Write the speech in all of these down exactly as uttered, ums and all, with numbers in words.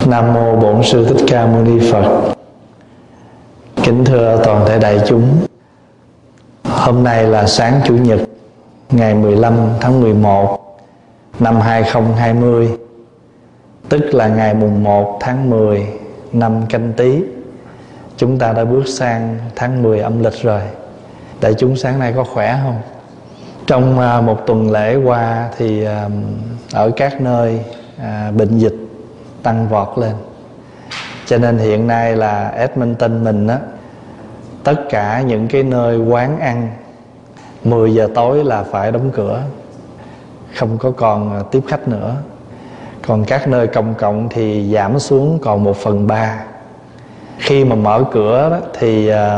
Nam mô Bổn Sư Thích Ca Mâu Ni Phật. Kính thưa toàn thể đại chúng, hôm nay là sáng Chủ nhật ngày mười lăm tháng mười một năm hai nghìn không trăm hai mươi, tức là ngày mùng một tháng mười năm Canh Tý. Chúng ta đã bước sang tháng mười âm lịch rồi. Đại chúng sáng nay có khỏe không? Trong một tuần lễ qua thì ở các nơi bệnh dịch tăng vọt lên, cho nên hiện nay là Edmonton mình á, tất cả những cái nơi quán ăn mười giờ tối là phải đóng cửa, không có còn tiếp khách nữa. Còn các nơi công cộng thì giảm xuống còn một phần ba. Khi mà mở cửa đó, thì à,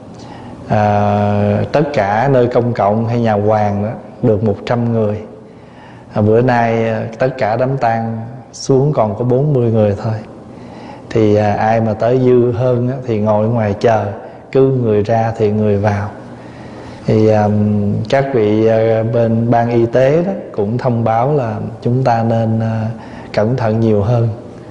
à, tất cả nơi công cộng hay nhà hoàng đó, được một trăm người. à, Bữa nay tất cả đám tang xuống còn có bốn mươi người thôi. Thì à, ai mà tới dư hơn á, thì ngồi ngoài chờ, cứ người ra thì người vào. Thì à, các vị à, bên ban y tế đó cũng thông báo là chúng ta nên à, cẩn thận nhiều hơn.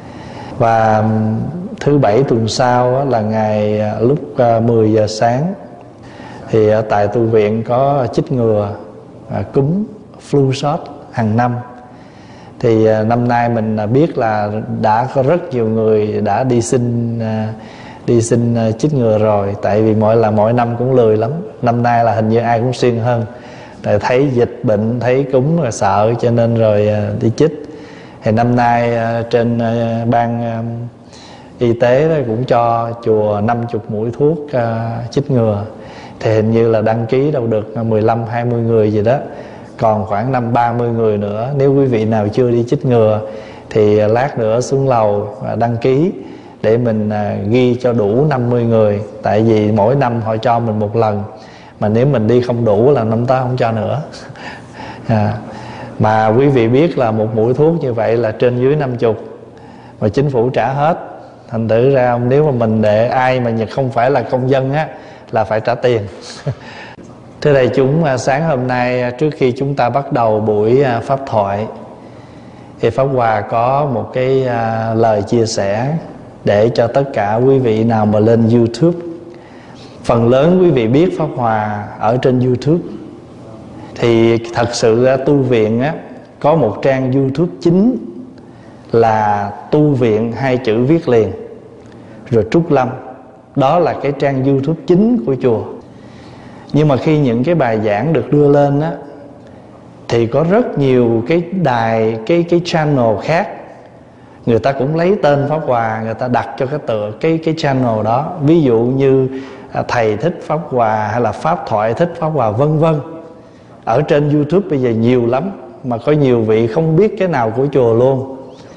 Và thứ bảy tuần sau á, là ngày à, lúc à, mười giờ sáng thì ở tại tu viện có chích ngừa à, cúm flu shot hàng năm. Thì à, năm nay mình biết là đã có rất nhiều người đã đi xin à, đi xin à, chích ngừa rồi. Tại vì mỗi là mỗi năm cũng lười lắm. Năm nay là hình như ai cũng siêng hơn. Tại thấy dịch bệnh, thấy cúm là sợ, cho nên rồi à, đi chích. Thì năm nay à, trên à, ban à, y tế đó cũng cho chùa năm mươi mũi thuốc à, chích ngừa. Thì hình như là đăng ký đâu được mười lăm hai mươi người gì đó, còn khoảng năm ba mươi người nữa. Nếu quý vị nào chưa đi chích ngừa thì lát nữa xuống lầu đăng ký để mình ghi cho đủ năm mươi người. Tại vì mỗi năm họ cho mình một lần, mà nếu mình đi không đủ là năm tới không cho nữa. à, Mà quý vị biết là một mũi thuốc như vậy là trên dưới năm mươi, mà chính phủ trả hết. Thành thử ra nếu mà mình để ai mà không phải là công dân á là phải trả tiền. Thưa đại chúng, sáng hôm nay trước khi chúng ta bắt đầu buổi pháp thoại thì Pháp Hòa có một cái lời chia sẻ để cho tất cả quý vị nào mà lên YouTube. Phần lớn quý vị biết Pháp Hòa ở trên YouTube. Thì thật sự ra tu viện á, có một trang YouTube chính là tu viện hai chữ viết liền, rồi Trúc Lâm. Đó là cái trang YouTube chính của chùa. Nhưng mà khi những cái bài giảng được đưa lên á, thì có rất nhiều cái đài, cái cái channel khác, người ta cũng lấy tên Pháp Hòa, người ta đặt cho cái tựa cái cái channel đó. Ví dụ như Thầy Thích Pháp Hòa hay là Pháp Thoại Thích Pháp Hòa, vân vân. Ở trên YouTube bây giờ nhiều lắm, mà có nhiều vị không biết cái nào của chùa luôn.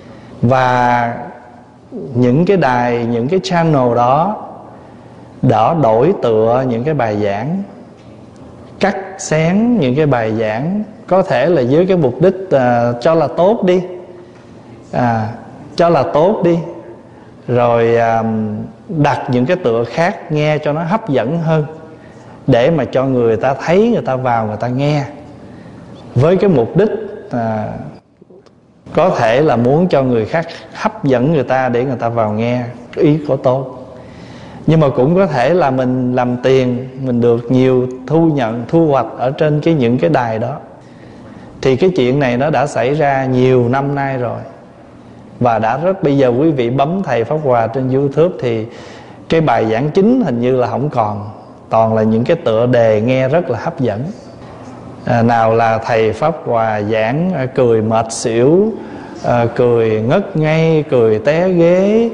Và những cái đài, những cái channel đó đã đổi tựa những cái bài giảng, cắt xén những cái bài giảng, có thể là với cái mục đích à, cho là tốt đi, à, cho là tốt đi, rồi à, đặt những cái tựa khác nghe cho nó hấp dẫn hơn, để mà cho người ta thấy, người ta vào, người ta nghe, với cái mục đích à, có thể là muốn cho người khác, hấp dẫn người ta để người ta vào nghe, ý có tốt. Nhưng mà cũng có thể là mình làm tiền, mình được nhiều thu nhận, thu hoạch ở trên cái những cái đài đó. Thì cái chuyện này nó đã xảy ra nhiều năm nay rồi. Và đã rất, bây giờ quý vị bấm Thầy Pháp Hòa trên YouTube thì cái bài giảng chính hình như là không còn, toàn là những cái tựa đề nghe rất là hấp dẫn. à, Nào là Thầy Pháp Hòa giảng cười mệt xỉu, à, cười ngất ngây, cười té ghế,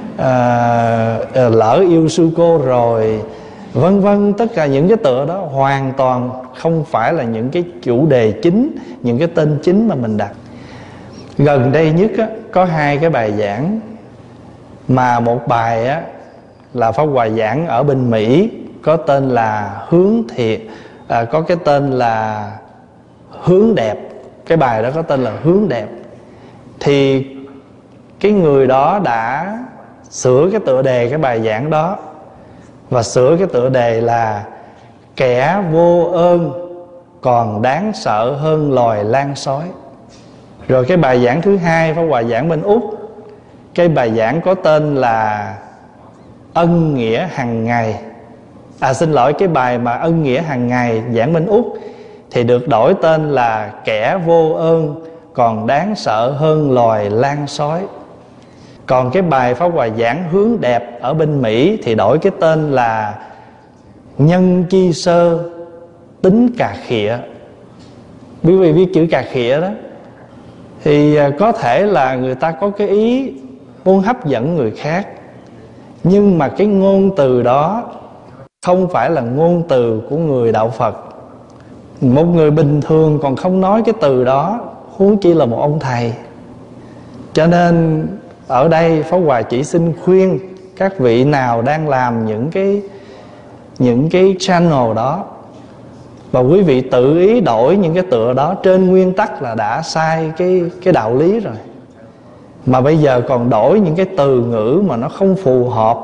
À, lỡ yêu sư cô rồi, vân vân. Tất cả những cái tựa đó hoàn toàn không phải là những cái chủ đề chính, những cái tên chính mà mình đặt. Gần đây nhất á, có hai cái bài giảng, mà một bài á, là Pháp Hòa giảng ở bên Mỹ, có tên là Hướng Thiện, à, có cái tên là Hướng Đẹp. Cái bài đó có tên là Hướng Đẹp. Thì cái người đó đã sửa cái tựa đề cái bài giảng đó, và sửa cái tựa đề là Kẻ vô ơn còn đáng sợ hơn loài lang sói. Rồi cái bài giảng thứ hai Pháp Hòa giảng bên Úc, Cái bài giảng có tên là Ân Nghĩa Hằng Ngày. À xin lỗi, cái bài mà Ân Nghĩa Hằng Ngày giảng bên Úc thì được đổi tên là Kẻ Vô Ơn Còn Đáng Sợ Hơn Loài Lan Sói. Còn cái bài Pháp Hòa giảng Hướng Đẹp ở bên Mỹ thì đổi cái tên là Nhân Chi Sơ Tính Cà Khịa. Quý vị biết chữ cà khịa đó, thì có thể là người ta có cái ý muốn hấp dẫn người khác, nhưng mà cái ngôn từ đó không phải là ngôn từ của người đạo Phật. Một người bình thường còn không nói cái từ đó, huống chi là một ông thầy. Cho nên ở đây Pháp Hòa chỉ xin khuyên các vị nào đang làm những cái những cái channel đó, và quý vị tự ý đổi những cái tựa đó, trên nguyên tắc là đã sai cái cái đạo lý rồi, mà bây giờ còn đổi những cái từ ngữ mà nó không phù hợp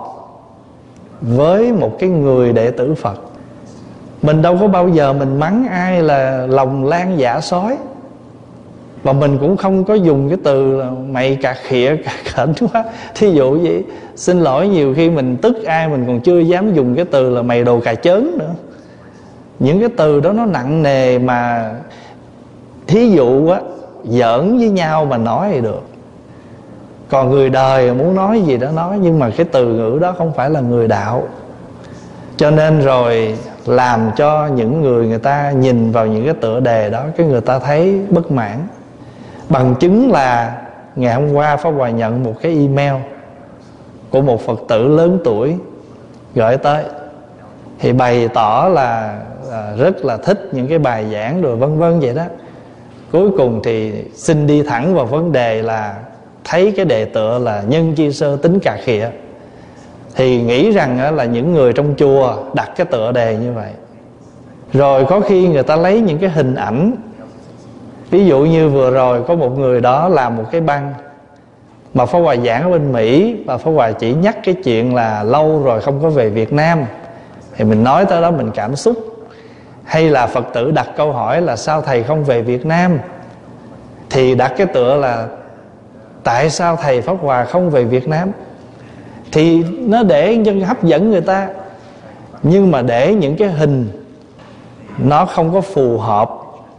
với một cái người đệ tử Phật. Mình đâu có bao giờ mình mắng ai là lòng lan dạ sói, và mình cũng không có dùng cái từ là mày cà khịa cà khểnh quá. Thí dụ vậy, xin lỗi, nhiều khi mình tức ai mình còn chưa dám dùng cái từ là mày đồ cà chớn nữa. Những cái từ đó nó nặng nề, mà thí dụ á, giỡn với nhau mà nói thì được. Còn người đời muốn nói gì đó nói, nhưng mà cái từ ngữ đó không phải là người đạo. Cho nên rồi làm cho những người người ta nhìn vào những cái tựa đề đó, cái người ta thấy bất mãn. Bằng chứng là ngày hôm qua Pháp Hòa nhận một cái email của một Phật tử lớn tuổi gửi tới, thì bày tỏ là à, rất là thích những cái bài giảng rồi vân vân vậy đó. Cuối cùng thì xin đi thẳng vào vấn đề là thấy cái đề tựa là Nhân Chi Sơ Tính Cà Khịa, thì nghĩ rằng là những người trong chùa đặt cái tựa đề như vậy. Rồi có khi người ta lấy những cái hình ảnh, ví dụ như vừa rồi có một người đó làm một cái băng mà Pháp Hòa giảng ở bên Mỹ, và Pháp Hòa chỉ nhắc cái chuyện là lâu rồi không có về Việt Nam, thì mình nói tới đó mình cảm xúc. Hay là Phật tử đặt câu hỏi là sao thầy không về Việt Nam, thì đặt cái tựa là tại sao thầy Pháp Hòa không về Việt Nam, thì nó để hấp dẫn người ta. Nhưng mà để những cái hình nó không có phù hợp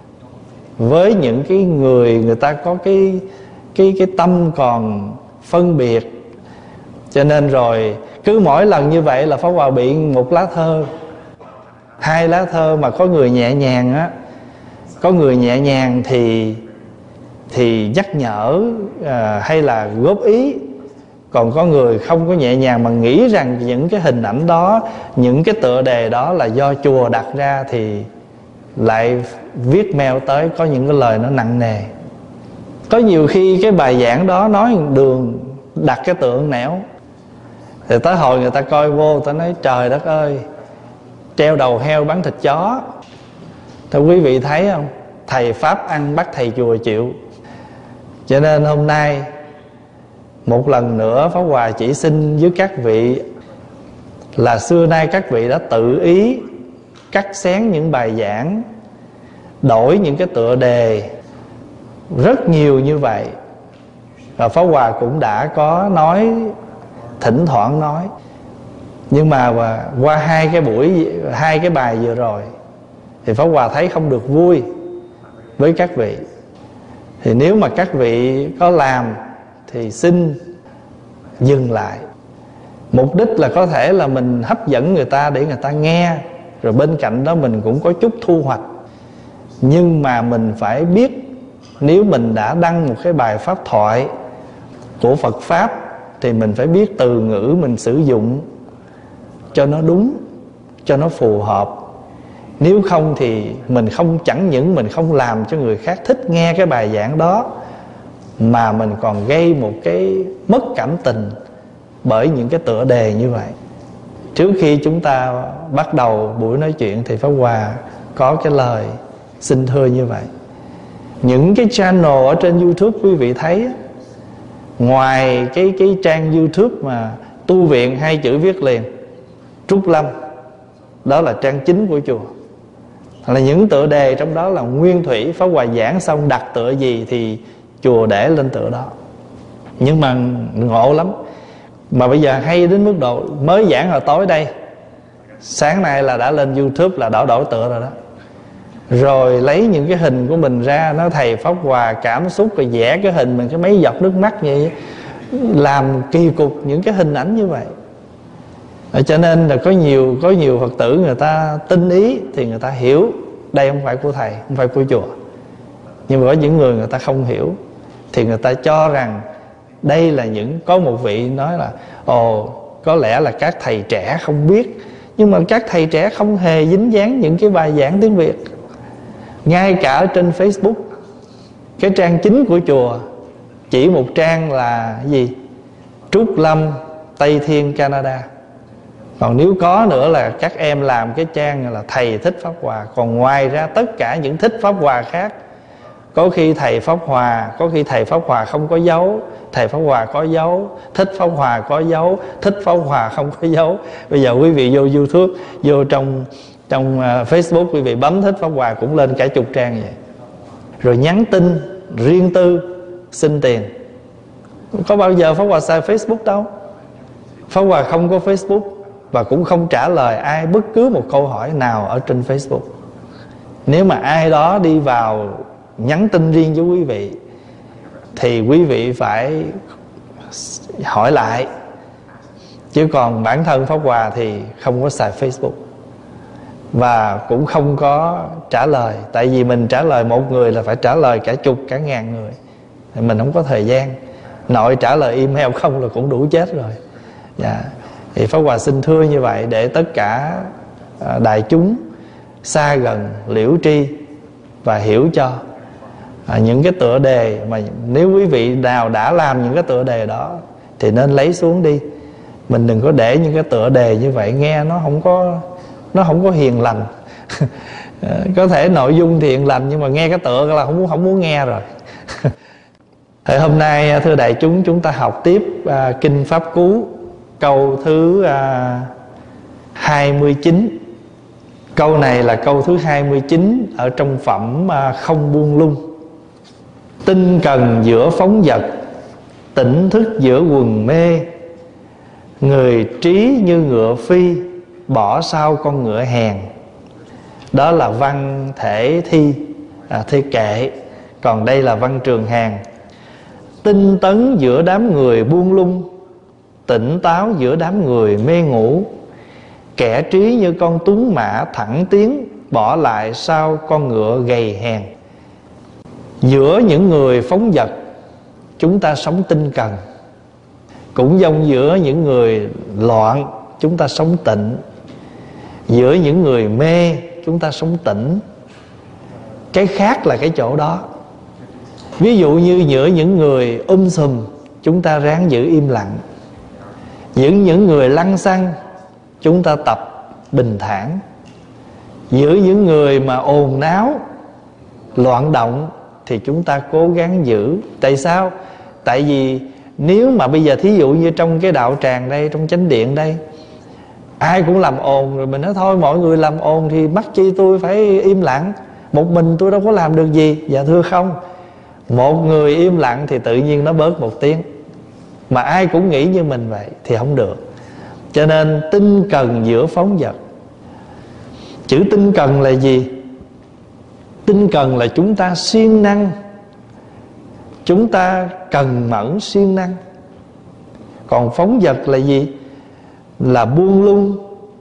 với những cái người người ta có cái cái cái tâm còn phân biệt. Cho nên rồi cứ mỗi lần như vậy là Pháp Hòa bị một lá thơ, hai lá thơ, mà có người nhẹ nhàng á, có người nhẹ nhàng thì thì nhắc nhở à, hay là góp ý. Còn có người không có nhẹ nhàng mà nghĩ rằng những cái hình ảnh đó, những cái tựa đề đó là do chùa đặt ra, thì lại viết mail tới, có những cái lời nó nặng nề. Có nhiều khi cái bài giảng đó nói đường đặt cái tượng nẻo, thì tới hồi người ta coi vô, ta nói trời đất ơi, treo đầu heo bán thịt chó. Thì quý vị thấy không, thầy Pháp ăn bắt thầy chùa chịu. Cho nên hôm nay một lần nữa Pháp Hòa chỉ xin với các vị là xưa nay các vị đã tự ý cắt xén những bài giảng, đổi những cái tựa đề rất nhiều như vậy. Và Pháp Hòa cũng đã có nói, thỉnh thoảng nói. Nhưng mà qua hai cái buổi, hai cái bài vừa rồi, thì Pháp Hòa thấy không được vui với các vị. Thì nếu mà các vị có làm thì xin dừng lại. Mục đích là có thể là mình hấp dẫn người ta để người ta nghe, rồi bên cạnh đó mình cũng có chút thu hoạch. Nhưng mà mình phải biết, nếu mình đã đăng một cái bài pháp thoại của Phật Pháp, thì mình phải biết từ ngữ mình sử dụng cho nó đúng, cho nó phù hợp. Nếu không thì mình không, chẳng những mình không làm cho người khác thích nghe cái bài giảng đó, mà mình còn gây một cái mất cảm tình bởi những cái tựa đề như vậy. Trước khi chúng ta bắt đầu buổi nói chuyện thì Pháp Hòa có cái lời xin thưa như vậy. Những cái channel ở trên YouTube quý vị thấy, ngoài cái, cái trang YouTube mà tu viện hai chữ viết liền Trúc Lâm, đó là trang chính của chùa, là những tựa đề trong đó là nguyên thủy. Pháp Hòa giảng xong đặt tựa gì thì chùa để lên tựa đó. Nhưng mà ngộ lắm. Mà bây giờ hay đến mức độ mới giảng hồi tối đây, sáng nay là đã lên YouTube là đảo đổi tựa rồi đó. Rồi lấy những cái hình của mình ra, nó thầy Pháp Hòa cảm xúc, rồi vẽ cái hình mình cái mấy giọt nước mắt vậy, làm kỳ cục những cái hình ảnh như vậy. Cho nên là có nhiều có nhiều Phật tử người ta tinh ý thì người ta hiểu đây không phải của thầy, không phải của chùa. Nhưng mà có những người người ta không hiểu thì người ta cho rằng đây là những, có một vị nói là ồ, có lẽ là các thầy trẻ không biết. Nhưng mà các thầy trẻ không hề dính dáng những cái bài giảng tiếng Việt. Ngay cả ở trên Facebook, cái trang chính của chùa chỉ một trang là gì? Trúc Lâm Tây Thiên Canada. Còn nếu có nữa là các em làm cái trang là thầy Thích Pháp Hòa. Còn ngoài ra tất cả những Thích Pháp Hòa khác, có khi thầy Pháp Hòa, có khi thầy Pháp Hòa không có dấu, thầy Pháp Hòa có dấu, Thích Pháp Hòa có dấu, Thích Pháp Hòa không có dấu. Bây giờ quý vị vô YouTube, vô trong trong uh, Facebook, quý vị bấm Thích Pháp Hòa cũng lên cả chục trang vậy. Rồi nhắn tin riêng tư xin tiền. Có bao giờ Pháp Hòa xài Facebook đâu. Pháp Hòa không có Facebook và cũng không trả lời ai bất cứ một câu hỏi nào ở trên Facebook. Nếu mà ai đó đi vào nhắn tin riêng với quý vị thì quý vị phải hỏi lại. Chứ còn bản thân Pháp Hòa thì không có xài Facebook và cũng không có trả lời. Tại vì mình trả lời một người là phải trả lời cả chục, cả ngàn người thì mình không có thời gian. Nội trả lời email không là cũng đủ chết rồi. Dạ. Thì Pháp Hòa xin thưa như vậy để tất cả đại chúng xa gần liễu tri và hiểu cho à, những cái tựa đề mà nếu quý vị nào đã làm những cái tựa đề đó thì nên lấy xuống đi. Mình đừng có để những cái tựa đề như vậy, nghe nó không có nó không có hiền lành. Có thể nội dung thì hiền lành nhưng mà nghe cái tựa là không muốn không muốn nghe rồi. Thì hôm nay thưa đại chúng, chúng ta học tiếp à, Kinh Pháp Cú, câu thứ à, hai mươi chín. Câu này là câu thứ hai mươi chín ở trong phẩm à, Không Buông Lung. Tinh cần giữa phóng vật, tỉnh thức giữa quần mê. Người trí như ngựa phi, bỏ sau con ngựa hèn. Đó là văn thể thi à, thi kệ. Còn đây là văn Trường Hàn. Tinh tấn giữa đám người buông lung, tỉnh táo giữa đám người mê ngủ. Kẻ trí như con tuấn mã thẳng tiến, bỏ lại sau con ngựa gầy hèn. Giữa những người phóng dật, chúng ta sống tinh cần. Cũng giống giữa những người loạn, chúng ta sống tịnh. Giữa những người mê, chúng ta sống tỉnh. Cái khác là cái chỗ đó. Ví dụ như giữa những người um sùm, chúng ta ráng giữ im lặng. Giữa những người lăng xăng, chúng ta tập bình thản. Giữa những người mà ồn náo, loạn động thì chúng ta cố gắng giữ. Tại sao? Tại vì nếu mà bây giờ thí dụ như trong cái đạo tràng đây, trong chánh điện đây, ai cũng làm ồn, rồi mình nói thôi mọi người làm ồn thì mắc chi tôi phải im lặng, một mình tôi đâu có làm được gì. Dạ thưa không, một người im lặng thì tự nhiên nó bớt một tiếng. Mà ai cũng nghĩ như mình vậy thì không được. Cho nên tinh cần giữa phóng dật. Chữ tinh cần là gì? Tinh cần là chúng ta siêng năng, chúng ta cần mẫn siêng năng. Còn phóng dật là gì? Là buông lung,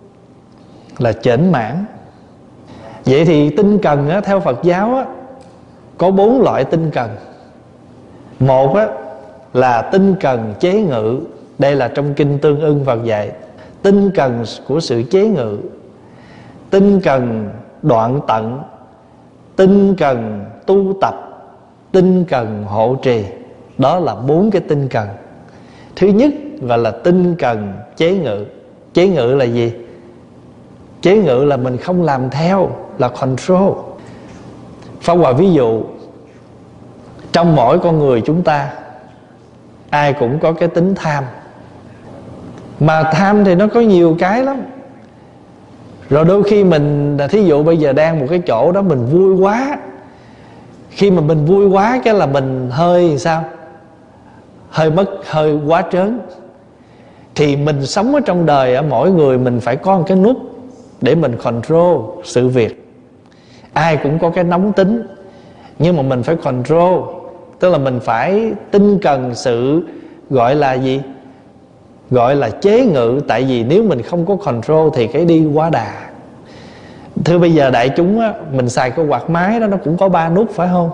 là chểnh mãn. Vậy thì tinh cần á, theo Phật giáo á, có bốn loại tinh cần. Một á, là tinh cần chế ngự. Đây là trong Kinh Tương Ưng Phật dạy. Tinh cần của sự chế ngự, tinh cần đoạn tận, tinh cần tu tập, tinh cần hộ trì. Đó là bốn cái tinh cần. Thứ nhất gọi là tinh cần chế ngự. Chế ngự là gì? Chế ngự là mình không làm theo, là control. Pháp Hòa ví dụ, trong mỗi con người chúng ta ai cũng có cái tính tham. Mà tham thì nó có nhiều cái lắm. Rồi đôi khi mình, thí dụ bây giờ đang một cái chỗ đó mình vui quá. Khi mà mình vui quá cái là mình hơi sao? hơi mất hơi quá trớn. Thì mình sống ở trong đời, ở mỗi người mình phải có một cái nút để mình control sự việc. Ai cũng có cái nóng tính, nhưng mà mình phải control, tức là mình phải tinh cần sự gọi là gì? Gọi là chế ngự. Tại vì nếu mình không có control thì cái đi quá đà. Thưa bây giờ đại chúng á, mình xài cái quạt máy đó nó cũng có ba nút phải không?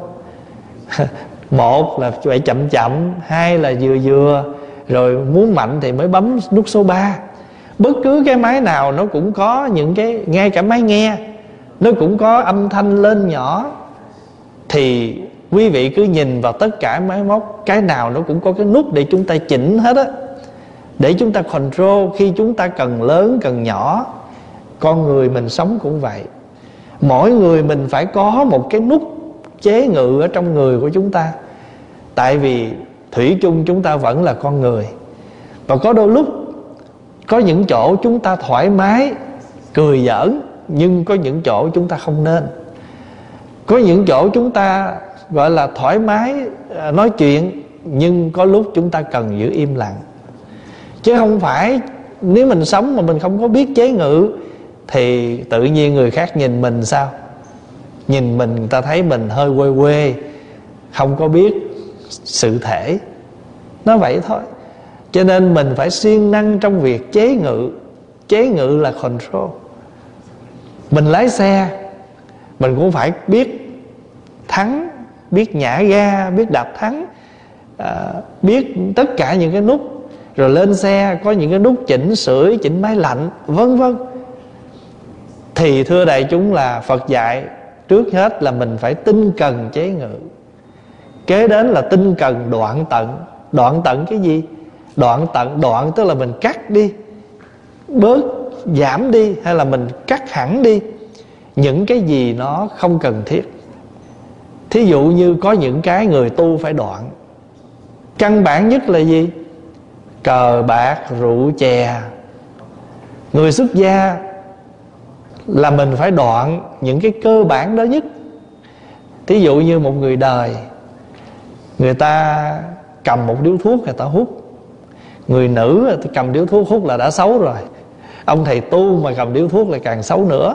Một là phải chậm chậm, hai là vừa vừa, rồi muốn mạnh thì mới bấm nút số ba. Bất cứ cái máy nào nó cũng có những cái, ngay cả máy nghe nó cũng có âm thanh lên nhỏ. Thì quý vị cứ nhìn vào tất cả máy móc, cái nào nó cũng có cái nút để chúng ta chỉnh hết á, để chúng ta control khi chúng ta cần lớn cần nhỏ. Con người mình sống cũng vậy. Mỗi người mình phải có một cái nút chế ngự ở trong người của chúng ta. Tại vì thủy chung chúng ta vẫn là con người. Và có đôi lúc, có những chỗ chúng ta thoải mái cười giỡn, nhưng có những chỗ chúng ta không nên. Có những chỗ chúng ta gọi là thoải mái nói chuyện, nhưng có lúc chúng ta cần giữ im lặng. Chứ không phải nếu mình sống mà mình không có biết chế ngự thì tự nhiên người khác nhìn mình sao? Nhìn mình người ta thấy mình hơi quê quê, không có biết sự thể. Nó vậy thôi. Cho nên mình phải siêng năng trong việc chế ngự. Chế ngự là control. Mình lái xe, mình cũng phải biết thắng, biết nhả ga, biết đạp thắng, à, biết tất cả những cái nút. Rồi lên xe có những cái nút chỉnh sưởi, chỉnh máy lạnh, vân vân. Thì thưa đại chúng là Phật dạy trước hết là mình phải tinh cần chế ngự. Kế đến là tinh cần đoạn tận. Đoạn tận cái gì? Đoạn tận, đoạn tức là mình cắt đi, bớt, giảm đi, hay là mình cắt hẳn đi những cái gì nó không cần thiết. Thí dụ như có những cái người tu phải đoạn. Căn bản nhất là gì? Cờ bạc, rượu chè. Người xuất gia là mình phải đoạn những cái cơ bản đó nhất. Thí dụ như một người đời, người ta cầm một điếu thuốc người ta hút. Người nữ cầm điếu thuốc hút là đã xấu rồi. Ông thầy tu mà cầm điếu thuốc là càng xấu nữa.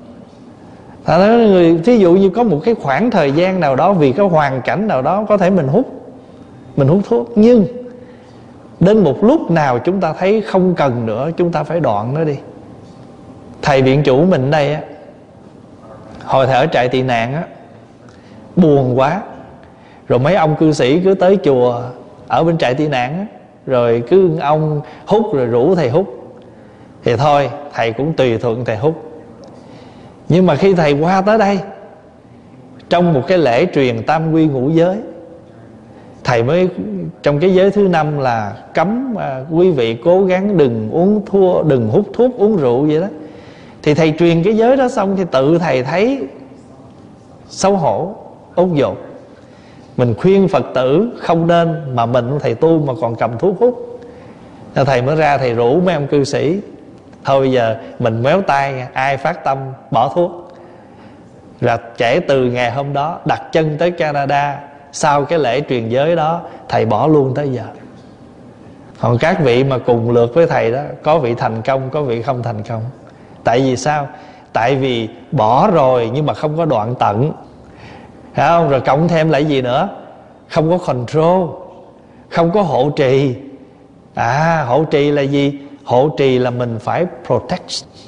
Người, thí dụ như có một cái khoảng thời gian nào đó, vì cái hoàn cảnh nào đó, có thể mình hút, mình hút thuốc. Nhưng đến một lúc nào chúng ta thấy không cần nữa, chúng ta phải đoạn nó đi. Thầy viện chủ mình đây á, hồi thầy ở trại tị nạn á, buồn quá. Rồi mấy ông cư sĩ cứ tới chùa ở bên trại tị nạn á, rồi cứ ông hút rồi rủ thầy hút. Thì thôi thầy cũng tùy thuận thầy hút. Nhưng mà khi thầy qua tới đây, trong một cái lễ truyền tam quy ngũ giới, thầy mới trong cái giới thứ năm là cấm à, quý vị cố gắng đừng uống thua, đừng hút thuốc, uống rượu vậy đó. Thì thầy truyền cái giới đó xong thì tự thầy thấy xấu hổ, ốt dột. Mình khuyên Phật tử không nên, mà mình thầy tu mà còn cầm thuốc hút. Nên thầy mới ra thầy rủ mấy ông cư sĩ, thôi bây giờ mình méo tay, ai phát tâm bỏ thuốc. Rồi kể từ ngày hôm đó đặt chân tới Canada, sau cái lễ truyền giới đó thầy bỏ luôn tới giờ. Còn các vị mà cùng lượt với thầy đó, có vị thành công, có vị không thành công. Tại vì sao? Tại vì bỏ rồi nhưng mà không có đoạn tận, phải không? Rồi cộng thêm lại gì nữa? Không có control, không có hộ trì. À, hộ trì là gì? Hộ trì là mình phải protect.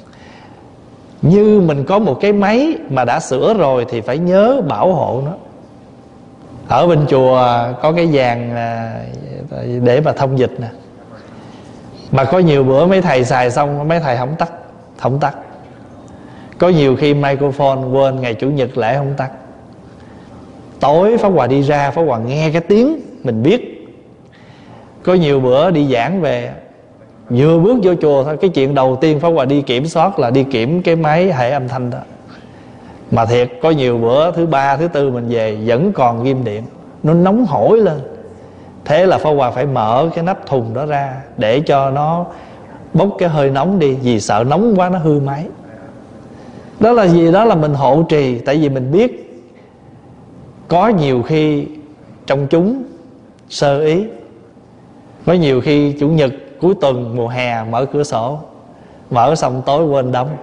Như mình có một cái máy mà đã sửa rồi thì phải nhớ bảo hộ nó. Ở bên chùa có cái dàn để mà thông dịch nè, mà có nhiều bữa mấy thầy xài xong mấy thầy không tắt, không tắt. Có nhiều khi microphone quên, ngày chủ nhật lễ không tắt. Tối Pháp Hòa đi ra, Pháp Hòa nghe cái tiếng mình biết. Có nhiều bữa đi giảng về, vừa bước vô chùa thôi, cái chuyện đầu tiên Pháp Hòa đi kiểm soát là đi kiểm cái máy hệ âm thanh đó. Mà thiệt, có nhiều bữa thứ ba, thứ tư mình về vẫn còn ghim điện, nó nóng hổi lên. Thế là Pháp Hòa phải mở cái nắp thùng đó ra để cho nó bốc cái hơi nóng đi, vì sợ nóng quá nó hư máy. Đó là gì? Đó là mình hộ trì. Tại vì mình biết có nhiều khi trong chúng sơ ý, Có nhiều khi chủ nhật cuối tuần mùa hè mở cửa sổ, mở xong tối quên đóng,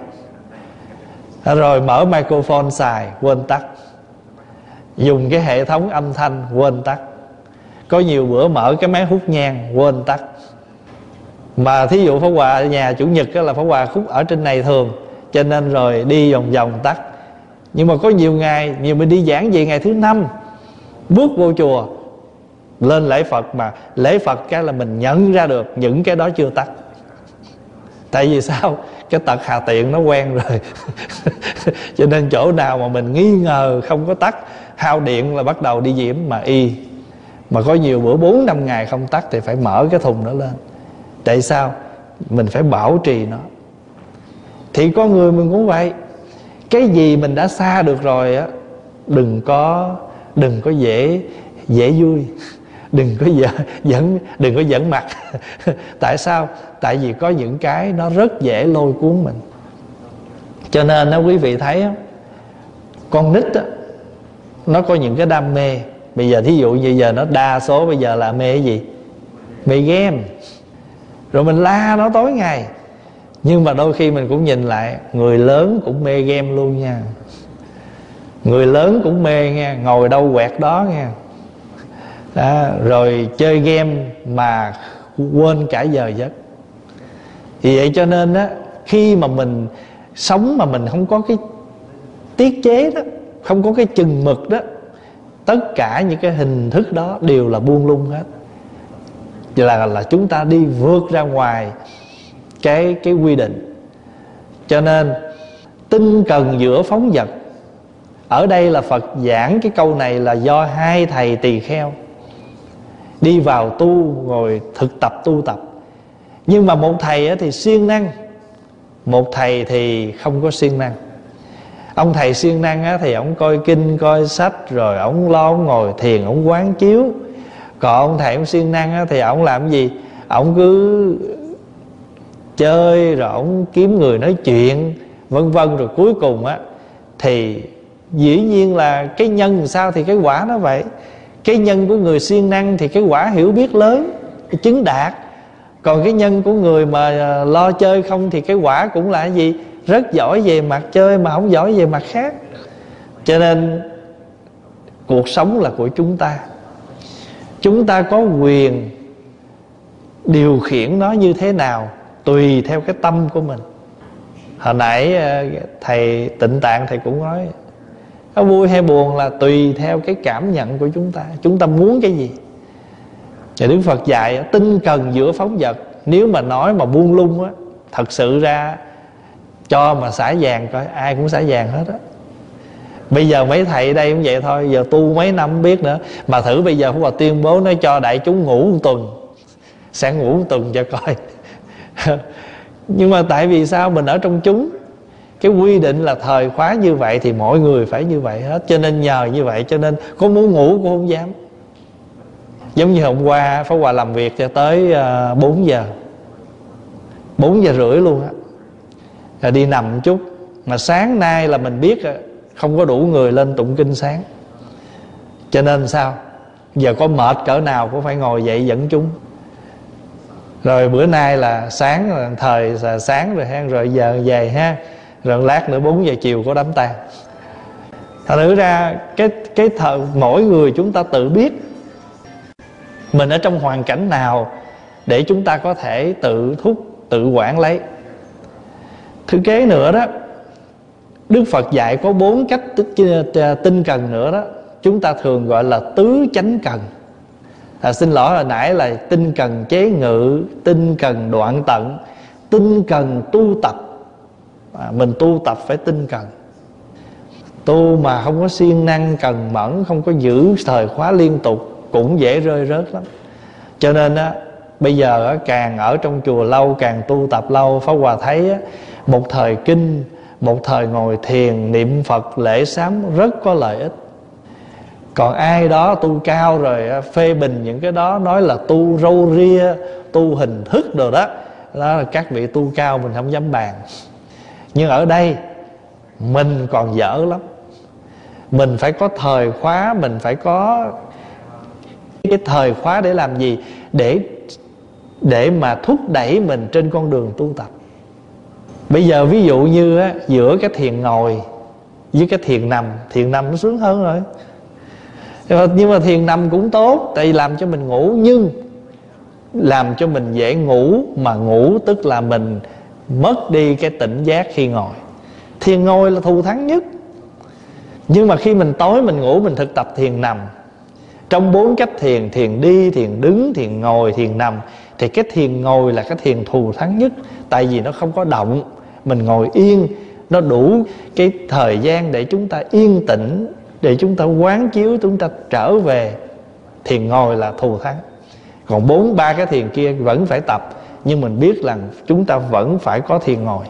rồi mở microphone xài quên tắt, dùng cái hệ thống âm thanh quên tắt. Có nhiều bữa mở cái máy hút nhang quên tắt. Mà thí dụ Pháp Hòa ở nhà chủ nhật là Pháp Hòa hút ở trên này thường, cho nên rồi đi vòng vòng tắt. Nhưng mà có nhiều ngày, nhiều mình đi giảng về ngày thứ năm, bước vô chùa lên lễ Phật, mà lễ Phật cái là mình nhận ra được những cái đó chưa tắt. Tại vì sao? Cái tật hà tiện nó quen rồi. Cho nên chỗ nào mà mình nghi ngờ không có tắt, hao điện là bắt đầu đi diễm mà y. Mà có nhiều bữa bốn năm ngày không tắt thì phải mở cái thùng đó lên. Tại sao? Mình phải bảo trì nó. Thì con người mình cũng vậy. Cái gì mình đã xa được rồi á, đừng có đừng có dễ dễ vui, đừng có giỡn, giỡn đừng có giỡn mặt. Tại sao? Tại vì có những cái nó rất dễ lôi cuốn mình. Cho nên đó, quý vị thấy đó, con nít đó, nó có những cái đam mê. Bây giờ thí dụ như giờ nó đa số bây giờ là mê cái gì? Mê game. Rồi mình la nó tối ngày. Nhưng mà đôi khi mình cũng nhìn lại, người lớn cũng mê game luôn nha. Người lớn cũng mê nha, ngồi đâu quẹt đó nha. Đó, rồi chơi game mà quên cả giờ giấc. Vì vậy cho nên á, khi mà mình sống mà mình không có cái tiết chế đó, không có cái chừng mực đó, tất cả những cái hình thức đó đều là buông lung hết. Là, là chúng ta đi vượt ra ngoài cái, cái quy định. Cho nên tinh cần giữa phóng dật. Ở đây là Phật giảng cái câu này là do hai thầy tỳ kheo đi vào tu, ngồi thực tập tu tập. Nhưng mà một thầy thì siêng năng, một thầy thì không có siêng năng. Ông thầy siêng năng thì ông coi kinh, coi sách, rồi ông lo ông ngồi thiền, ông quán chiếu. Còn ông thầy ông siêng năng thì ông làm cái gì? Ông cứ chơi, rồi ông kiếm người nói chuyện, vân vân. Rồi cuối cùng á thì dĩ nhiên là cái nhân làm sao thì cái quả nó vậy. Cái nhân của người siêng năng thì cái quả hiểu biết lớn, cái chứng đạt. Còn cái nhân của người mà lo chơi không thì cái quả cũng là cái gì? Rất giỏi về mặt chơi mà không giỏi về mặt khác. Cho nên cuộc sống là của chúng ta. Chúng ta có quyền điều khiển nó như thế nào tùy theo cái tâm của mình. Hồi nãy thầy Tịnh Tạng thầy cũng nói, có vui hay buồn là tùy theo cái cảm nhận của chúng ta. Chúng ta muốn cái gì? Và Đức Phật dạy tinh cần giữa phóng dật. Nếu mà nói mà buông lung á, thật sự ra cho mà xả vàng coi, ai cũng xả vàng hết á. Bây giờ mấy thầy ở đây cũng vậy thôi. Giờ tu mấy năm không biết nữa. Mà thử bây giờ Pháp Hòa tuyên bố nói cho đại chúng ngủ một tuần, sẽ ngủ một tuần cho coi. Nhưng mà tại vì sao? Mình ở trong chúng, cái quy định là thời khóa như vậy thì mọi người phải như vậy hết. Cho nên nhờ như vậy cho nên có muốn ngủ cũng không dám. Giống như hôm qua Pháp Hòa làm việc cho tới bốn giờ, bốn giờ rưỡi luôn á, rồi đi nằm một chút. Mà sáng nay là mình biết không có đủ người lên tụng kinh sáng. Cho nên sao? Giờ có mệt cỡ nào cũng phải ngồi dậy dẫn chúng. Rồi bữa nay là sáng là thời là sáng rồi ha, rồi giờ về ha, rồi lát nữa bốn giờ chiều có đám tang. Thật sự ra cái cái thời mỗi người chúng ta tự biết mình ở trong hoàn cảnh nào để chúng ta có thể tự thúc, tự quản lấy. Thứ kế nữa đó, Đức Phật dạy có bốn cách tinh cần nữa đó. Chúng ta thường gọi là tứ chánh cần. À, xin lỗi hồi nãy là tinh cần chế ngự, tinh cần đoạn tận, tinh cần tu tập. à, Mình tu tập phải tinh cần. Tu mà không có siêng năng cần mẫn, không có giữ thời khóa liên tục cũng dễ rơi rớt lắm. Cho nên á, bây giờ á, càng ở trong chùa lâu, càng tu tập lâu, Pháp Hòa thấy á, một thời kinh, một thời ngồi thiền, niệm Phật, lễ sám rất có lợi ích. Còn ai đó tu cao rồi phê bình những cái đó, nói là tu râu ria, tu hình thức đồ đó, đó là các vị tu cao mình không dám bàn. Nhưng ở đây mình còn dở lắm. Mình phải có thời khóa, mình phải có cái thời khóa để làm gì? Để để mà thúc đẩy mình trên con đường tu tập. Bây giờ ví dụ như á, giữa cái thiền ngồi với cái thiền nằm, thiền nằm nó sướng hơn rồi. Nhưng mà thiền nằm cũng tốt, tại vì làm cho mình ngủ, nhưng làm cho mình dễ ngủ. Mà ngủ tức là mình mất đi cái tỉnh giác khi ngồi. Thiền ngồi là thù thắng nhất. Nhưng mà khi mình tối mình ngủ, mình thực tập thiền nằm. Trong bốn cách thiền, thiền đi, thiền đứng, thiền ngồi, thiền nằm, thì cái thiền ngồi là cái thiền thù thắng nhất. Tại vì nó không có động, mình ngồi yên, nó đủ cái thời gian để chúng ta yên tĩnh, để chúng ta quán chiếu, chúng ta trở về. Thiền ngồi là thù thắng. Còn bốn ba cái thiền kia vẫn phải tập, nhưng mình biết rằng chúng ta vẫn phải có thiền ngồi.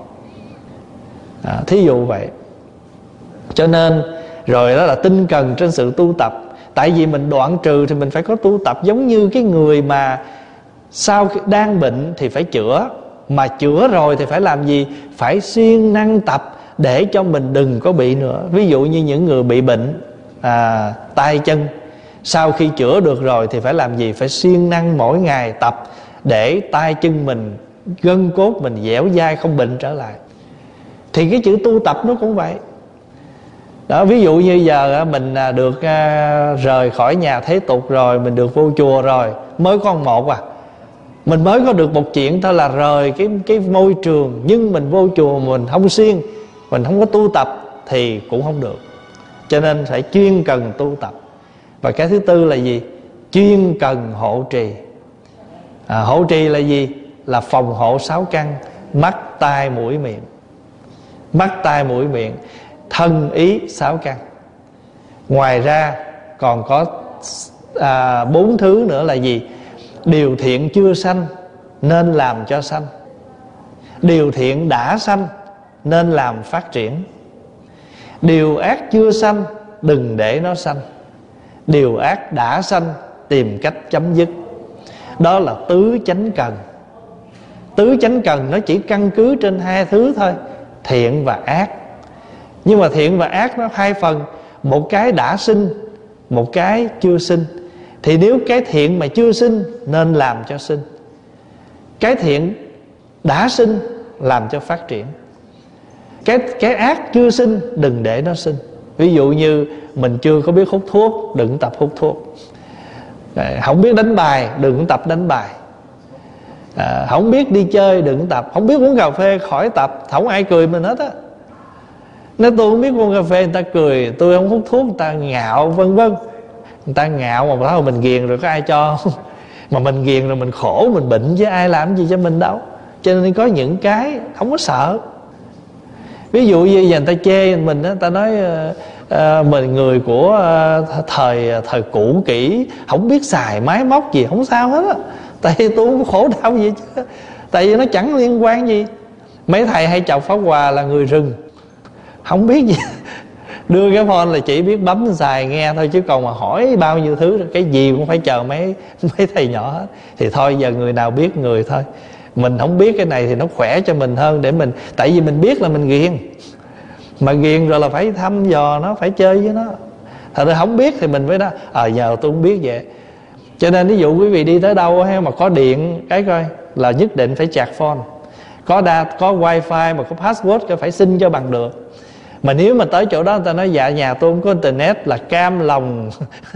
à, Thí dụ vậy. Cho nên rồi đó là tinh cần trên sự tu tập. Tại vì mình đoạn trừ thì mình phải có tu tập. Giống như cái người mà sau khi đang bệnh thì phải chữa, mà chữa rồi thì phải làm gì? Phải siêng năng tập để cho mình đừng có bị nữa. Ví dụ như những người bị bệnh à, tay chân, sau khi chữa được rồi thì phải làm gì? Phải siêng năng mỗi ngày tập để tay chân mình, gân cốt mình dẻo dai, không bệnh trở lại. Thì cái chữ tu tập nó cũng vậy đó. Ví dụ như giờ mình được rời khỏi nhà thế tục rồi, mình được vô chùa rồi, mới có một à mình mới có được một chuyện thôi là rời cái, cái môi trường. Nhưng mình vô chùa mình không siêng, mình không có tu tập thì cũng không được. Cho nên phải chuyên cần tu tập. Và cái thứ tư là gì? Chuyên cần hộ trì. à, Hộ trì là gì? Là phòng hộ sáu căn: mắt, tai, mũi, miệng. Mắt, tai, mũi, miệng, thân, ý, sáu căn. Ngoài ra còn có à, bốn thứ nữa là gì? Điều thiện chưa sanh nên làm cho sanh. Điều thiện đã sanh nên làm phát triển. Điều ác chưa sanh đừng để nó sanh. Điều ác đã sanh tìm cách chấm dứt. Đó là tứ chánh cần. Tứ chánh cần nó chỉ căn cứ trên hai thứ thôi, thiện và ác. Nhưng mà thiện và ác nó hai phần. Một cái đã sinh, một cái chưa sinh. Thì nếu cái thiện mà chưa sinh nên làm cho sinh. Cái thiện đã sinh làm cho phát triển. Cái, cái ác chưa sinh đừng để nó sinh. Ví dụ như mình chưa có biết hút thuốc, đừng tập hút thuốc. à, Không biết đánh bài, đừng tập đánh bài. à, Không biết đi chơi, đừng tập. Không biết uống cà phê, khỏi tập. Không ai cười mình hết á. Nếu tôi không biết uống cà phê, người ta cười. Tôi không hút thuốc, người ta ngạo, vân vân. Người ta ngạo mà nói mình ghiền rồi có ai cho. Mà mình ghiền rồi mình khổ, mình bệnh chứ ai làm gì cho mình đâu. Cho nên có những cái không có sợ. Ví dụ như giờ người ta chê mình đó, người ta nói uh, mình người của uh, thời thời cũ kỹ, không biết xài máy móc gì, không sao hết á. Tại vì tôi không có khổ đau gì chứ. Tại vì nó chẳng liên quan gì. Mấy thầy hay chọc Pháp Hòa là người rừng, không biết gì. Đưa cái phone là chỉ biết bấm xài nghe thôi, chứ còn mà hỏi bao nhiêu thứ, cái gì cũng phải chờ mấy mấy thầy nhỏ hết. Thì thôi giờ người nào biết người thôi. Mình không biết cái này thì nó khỏe cho mình hơn để mình. Tại vì mình biết là mình ghiền. Mà ghiền rồi là phải thăm dò nó, phải chơi với nó. Thật ra không biết thì mình mới nói ờ à, giờ tôi không biết vậy. Cho nên ví dụ quý vị đi tới đâu hay mà có điện cái coi là nhất định phải chạc phone. Có đa, có wifi mà có password cái phải xin cho bằng được. Mà nếu mà tới chỗ đó người ta nói dạ nhà tôi không có internet, là cam lòng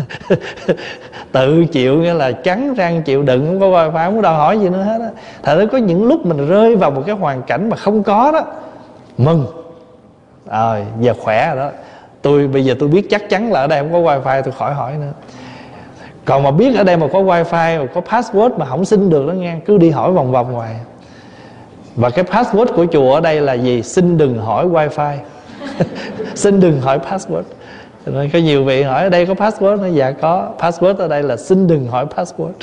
tự chịu, nghĩa là cắn răng chịu đựng, không có wifi, không có đòi hỏi gì nữa hết á. Thật ra có những lúc mình rơi vào một cái hoàn cảnh mà không có đó, mừng rồi à, giờ khỏe rồi đó. Tôi bây giờ tôi biết chắc chắn là ở đây không có wifi, tôi khỏi hỏi nữa. Còn mà biết ở đây mà có wifi mà có password mà không xin được đó nghe, cứ đi hỏi vòng vòng ngoài. Và cái password của chùa ở đây là gì? Xin đừng hỏi wifi. Xin đừng hỏi password. Nên có nhiều vị hỏi ở đây có password nữa. Dạ có. Password ở đây là xin đừng hỏi password.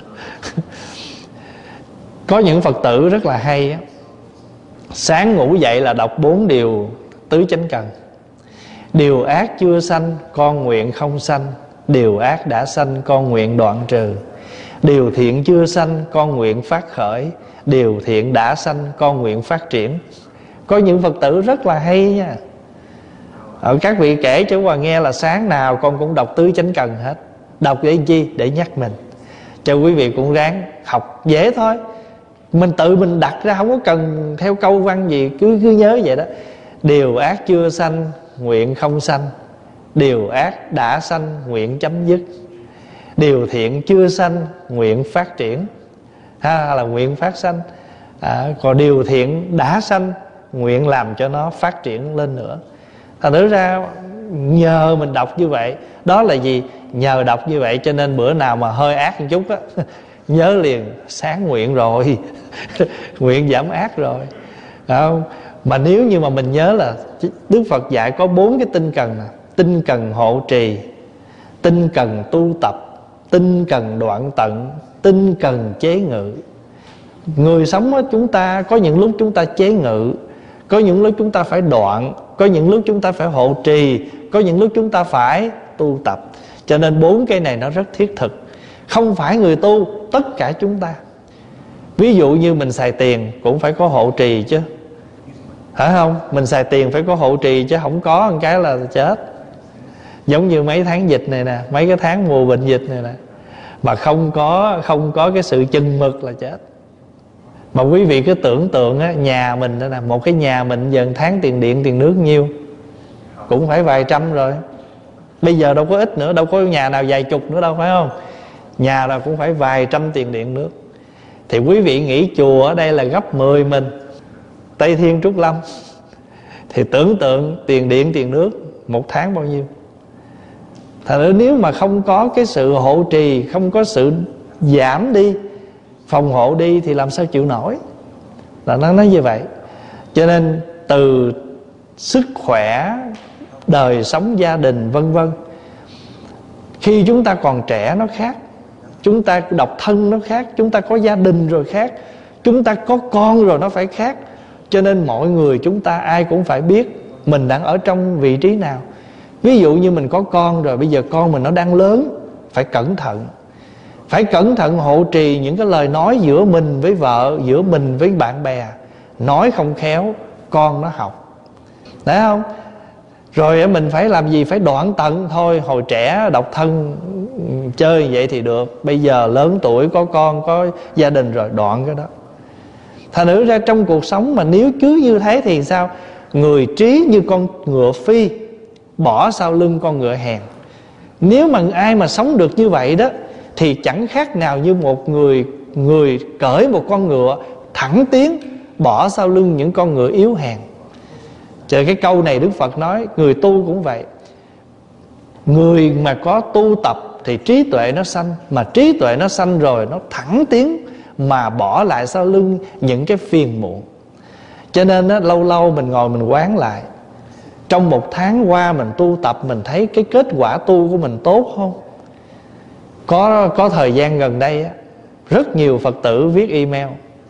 Có những Phật tử rất là hay á, sáng ngủ dậy là đọc bốn điều tứ chánh cần. Điều ác chưa sanh con nguyện không sanh. Điều ác đã sanh con nguyện đoạn trừ. Điều thiện chưa sanh con nguyện phát khởi. Điều thiện đã sanh con nguyện phát triển. Có những Phật tử rất là hay nha. Ở các vị kể cho Hòa nghe là sáng nào con cũng đọc tứ chánh cần hết. Đọc để chi? Để nhắc mình. Cho quý vị cũng ráng học, dễ thôi. Mình tự mình đặt ra, không có cần theo câu văn gì, cứ cứ nhớ vậy đó. Điều ác chưa sanh, nguyện không sanh. Điều ác đã sanh, nguyện chấm dứt. Điều thiện chưa sanh, nguyện phát triển, ha, là nguyện phát sanh. à, Còn điều thiện đã sanh, nguyện làm cho nó phát triển lên nữa. Thành thử ra nhờ mình đọc như vậy, đó là gì? Nhờ đọc như vậy cho nên bữa nào mà hơi ác một chút á, nhớ liền sáng nguyện rồi nguyện giảm ác rồi, phải không? Mà nếu như mà mình nhớ là Đức Phật dạy có bốn cái tinh cần nè: tinh cần hộ trì, tinh cần tu tập, tinh cần đoạn tận, tinh cần chế ngự. Người sống á, chúng ta có những lúc chúng ta chế ngự, có những lúc chúng ta phải đoạn, có những lúc chúng ta phải hộ trì, có những lúc chúng ta phải tu tập. Cho nên bốn cái này nó rất thiết thực. Không phải người tu, tất cả chúng ta. Ví dụ như mình xài tiền cũng phải có hộ trì chứ, phải không? Mình xài tiền phải có hộ trì chứ, không có một cái là chết. Giống như mấy tháng dịch này nè, mấy cái tháng mùa bệnh dịch này nè, mà không có không có cái sự chừng mực là chết. Mà quý vị cứ tưởng tượng á, nhà mình đó nè, một cái nhà mình giờ tháng tiền điện tiền nước nhiêu, cũng phải vài trăm rồi. Bây giờ đâu có ít nữa, đâu có nhà nào vài chục nữa đâu, phải không? Nhà nào cũng phải vài trăm tiền điện nước. Thì quý vị nghĩ chùa ở đây là gấp mười mình, Tây Thiên Trúc Lâm, thì tưởng tượng tiền điện tiền nước một tháng bao nhiêu. Thật ra nếu mà không có cái sự hộ trì, không có sự giảm đi, phòng hộ đi, thì làm sao chịu nổi. Là nó nói như vậy. Cho nên từ sức khỏe, đời sống gia đình vân vân, khi chúng ta còn trẻ nó khác, chúng ta độc thân nó khác, chúng ta có gia đình rồi khác, chúng ta có con rồi nó phải khác. Cho nên mọi người chúng ta ai cũng phải biết mình đang ở trong vị trí nào. Ví dụ như mình có con rồi, bây giờ con mình nó đang lớn, phải cẩn thận. Phải cẩn thận hộ trì những cái lời nói giữa mình với vợ, giữa mình với bạn bè. Nói không khéo, con nó học, thấy không? Rồi mình phải làm gì? Phải đoạn tận. Thôi hồi trẻ độc thân chơi vậy thì được, bây giờ lớn tuổi có con có gia đình rồi, đoạn cái đó. Thành nữ ra trong cuộc sống mà nếu cứ như thế thì sao? Người trí như con ngựa phi, bỏ sau lưng con ngựa hèn. Nếu mà ai mà sống được như vậy đó, thì chẳng khác nào như một người Người cởi một con ngựa thẳng tiến, bỏ sau lưng những con ngựa yếu hèn. Chờ cái câu này Đức Phật nói người tu cũng vậy. Người mà có tu tập thì trí tuệ nó sanh. Mà trí tuệ nó sanh rồi, nó thẳng tiến, mà bỏ lại sau lưng những cái phiền muộn. Cho nên đó, lâu lâu mình ngồi mình quán lại, trong một tháng qua mình tu tập, mình thấy cái kết quả tu của mình tốt không? Có, có thời gian gần đây á, rất nhiều Phật tử viết email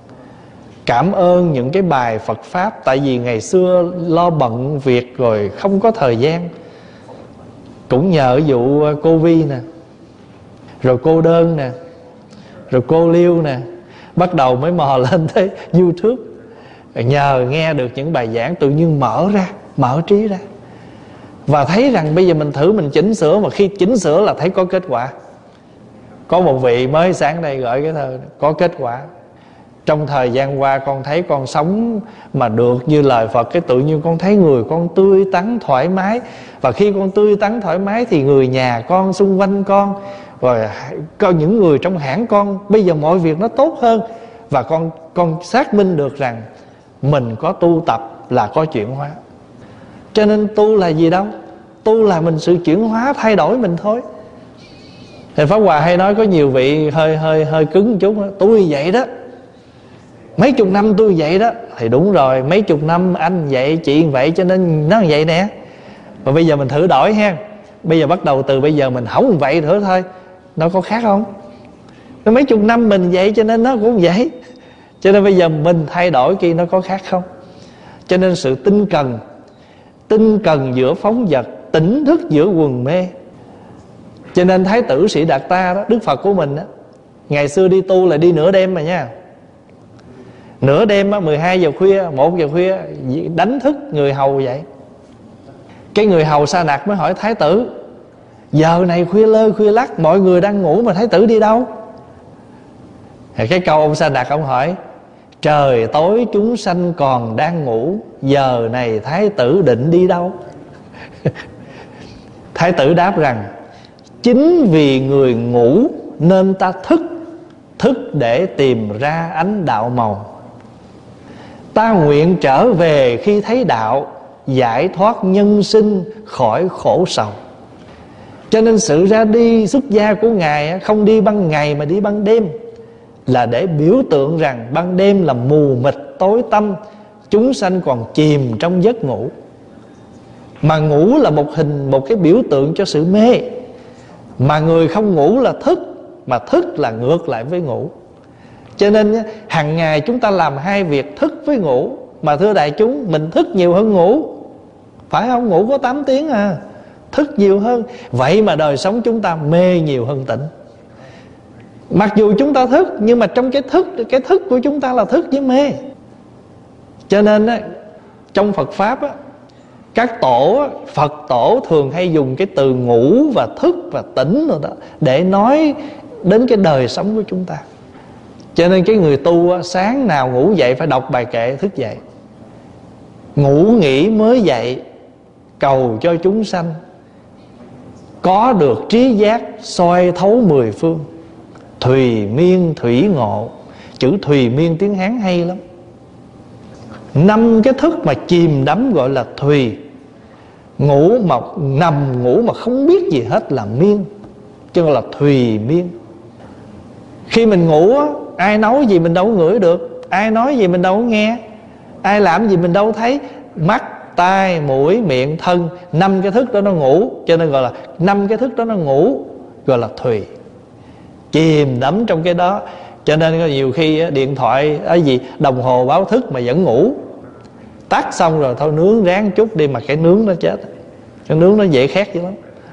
cảm ơn những cái bài Phật Pháp. Tại vì ngày xưa lo bận việc rồi không có thời gian. Cũng nhờ vụ cô Vi nè, rồi cô Đơn nè, rồi cô Liêu nè, bắt đầu mới mò lên tới YouTube. Nhờ nghe được những bài giảng, tự nhiên mở ra, mở trí ra, và thấy rằng bây giờ mình thử mình chỉnh sửa. Mà khi chỉnh sửa là thấy có kết quả. Có một vị mới sáng đây gửi cái thơ, có kết quả. Trong thời gian qua con thấy con sống mà được như lời Phật, cái tự nhiên con thấy người con tươi tắn thoải mái. Và khi con tươi tắn thoải mái thì người nhà con, xung quanh con, rồi có những người trong hãng con, bây giờ mọi việc nó tốt hơn. Và con, con xác minh được rằng mình có tu tập là có chuyển hóa. Cho nên tu là gì đâu? Tu là mình sự chuyển hóa, thay đổi mình thôi. Thì Pháp Hòa hay nói có nhiều vị hơi hơi hơi cứng một chút đó. Tôi vậy đó, mấy chục năm tôi vậy đó. Thì đúng rồi, mấy chục năm anh vậy, chị vậy, cho nên nó vậy nè. Và bây giờ mình thử đổi ha. Bây giờ bắt đầu từ bây giờ mình không vậy nữa thôi. Nó có khác không? Nó mấy chục năm mình vậy cho nên nó cũng vậy. Cho nên bây giờ mình thay đổi kia nó có khác không? Cho nên sự tinh cần, tinh cần giữa phóng vật, tỉnh thức giữa quần mê. Cho nên Thái tử Sĩ Đạt Ta đó, Đức Phật của mình đó, ngày xưa đi tu là đi nửa đêm mà nha. Nửa đêm á, mười hai giờ khuya, một giờ khuya, đánh thức người hầu vậy. Cái người hầu Sa Nặc mới hỏi Thái tử: giờ này khuya lơ khuya lắc, mọi người đang ngủ mà Thái tử đi đâu? Thì cái câu ông Sa Nặc ông hỏi: Trời tối chúng sanh còn đang ngủ, giờ này thái tử định đi đâu? Thái tử đáp rằng: chính vì người ngủ nên ta thức, thức để tìm ra ánh đạo màu. Ta nguyện trở về khi thấy đạo, giải thoát nhân sinh khỏi khổ sầu. Cho nên sự ra đi xuất gia của Ngài không đi ban ngày mà đi ban đêm, là để biểu tượng rằng ban đêm là mù mịt tối tăm, chúng sanh còn chìm trong giấc ngủ. Mà ngủ là một hình, một cái biểu tượng cho sự mê. Mà người không ngủ là thức, mà thức là ngược lại với ngủ. Cho nên hàng ngày chúng ta làm hai việc thức với ngủ. Mà thưa đại chúng, mình thức nhiều hơn ngủ, phải không? Ngủ có tám tiếng à, thức nhiều hơn. Vậy mà đời sống chúng ta mê nhiều hơn tỉnh. Mặc dù chúng ta thức, nhưng mà trong cái thức, cái thức của chúng ta là thức với mê. Cho nên á, trong Phật Pháp á, các tổ, Phật tổ thường hay dùng cái từ ngủ và thức và tỉnh rồi đó, để nói đến cái đời sống của chúng ta. Cho nên cái người tu á, sáng nào ngủ dậy phải đọc bài kệ thức dậy. Ngủ nghỉ mới dậy, cầu cho chúng sanh có được trí giác soi thấu mười phương. Thùy miên thủy ngộ. Chữ thùy miên tiếng Hán hay lắm. Năm cái thức mà chìm đắm gọi là thùy. Ngủ mà nằm ngủ mà không biết gì hết là miên, chứ là thùy miên. Khi mình ngủ á, ai nói gì mình đâu có ngửi được, ai nói gì mình đâu có nghe, ai làm gì mình đâu có thấy. Mắt, tai, mũi, miệng, thân, năm cái thức đó nó ngủ. Cho nên gọi là năm cái thức đó nó ngủ, gọi là thùy. Chìm đắm trong cái đó. Cho nên nhiều khi điện thoại ấy gì đồng hồ báo thức mà vẫn ngủ. Tắt xong rồi thôi nướng ráng chút đi, mà cái nướng nó chết. Cái nướng nó dễ khét dữ lắm.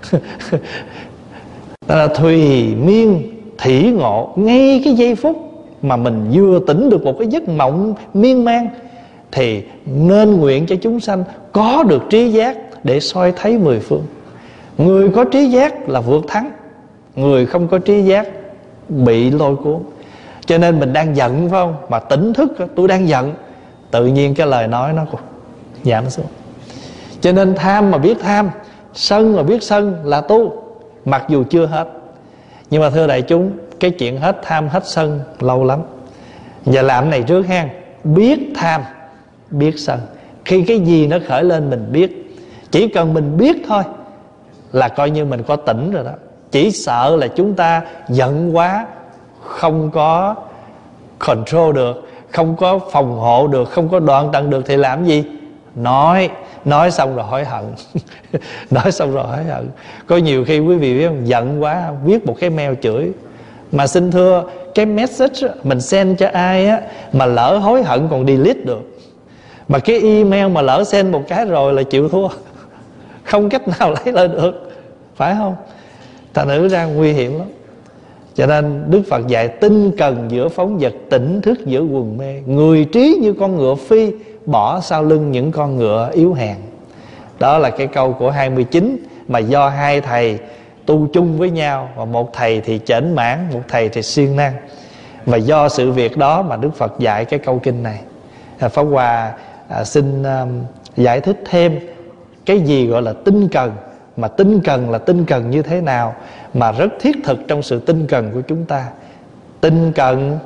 Đó là thùy miên thỉ ngộ. Ngay cái giây phút mà mình vừa tỉnh được một cái giấc mộng miên man, thì nên nguyện cho chúng sanh có được trí giác để soi thấy mười phương. Người có trí giác là vượt thắng, người không có trí giác bị lôi cuốn. Cho nên mình đang giận phải không? Mà tỉnh thức tôi đang giận, tự nhiên cái lời nói nó giảm xuống. Cho nên tham mà biết tham, sân mà biết sân là tu. Mặc dù chưa hết, nhưng mà thưa đại chúng, cái chuyện hết tham hết sân lâu lắm. Giờ làm này trước ha. Biết tham, biết sân. Khi cái gì nó khởi lên mình biết. Chỉ cần mình biết thôi là coi như mình có tỉnh rồi đó. Chỉ sợ là chúng ta giận quá, không có control được, không có phòng hộ được, không có đoạn tận được, thì làm gì? Nói Nói xong rồi hối hận. Nói xong rồi hối hận. Có nhiều khi quý vị biết không, giận quá viết một cái mail chửi. Mà xin thưa, cái message mình send cho ai á, mà lỡ hối hận còn delete được. Mà cái email mà lỡ send một cái rồi là chịu thua, không cách nào lấy lại được, phải không? Thành thử ra nguy hiểm lắm. Cho nên Đức Phật dạy tinh cần giữa phóng vật, tỉnh thức giữa quần mê. Người trí như con ngựa phi, bỏ sau lưng những con ngựa yếu hèn. Đó là cái câu của hai mươi chín mà do hai thầy tu chung với nhau. Và một thầy thì chểnh mãn, một thầy thì siêng năng. Và do sự việc đó mà Đức Phật dạy cái câu kinh này. Pháp Hòa à, xin um, giải thích thêm cái gì gọi là tinh cần. Mà tinh cần là tinh cần như thế nào, mà rất thiết thực trong sự tinh cần của chúng ta. Tinh cần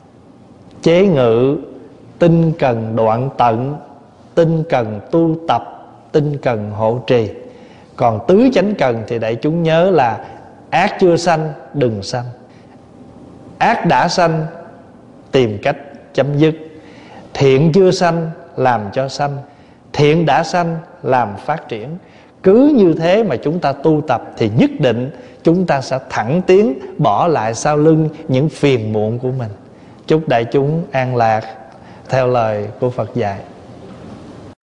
chế ngự, tinh cần đoạn tận, tinh cần tu tập, tinh cần hộ trì. Còn tứ chánh cần thì đại chúng nhớ là ác chưa sanh đừng sanh, ác đã sanh tìm cách chấm dứt, thiện chưa sanh làm cho sanh, thiện đã sanh làm phát triển. Cứ như thế mà chúng ta tu tập thì nhất định chúng ta sẽ thẳng tiến, bỏ lại sau lưng những phiền muộn của mình. Chúc đại chúng an lạc theo lời của Phật dạy.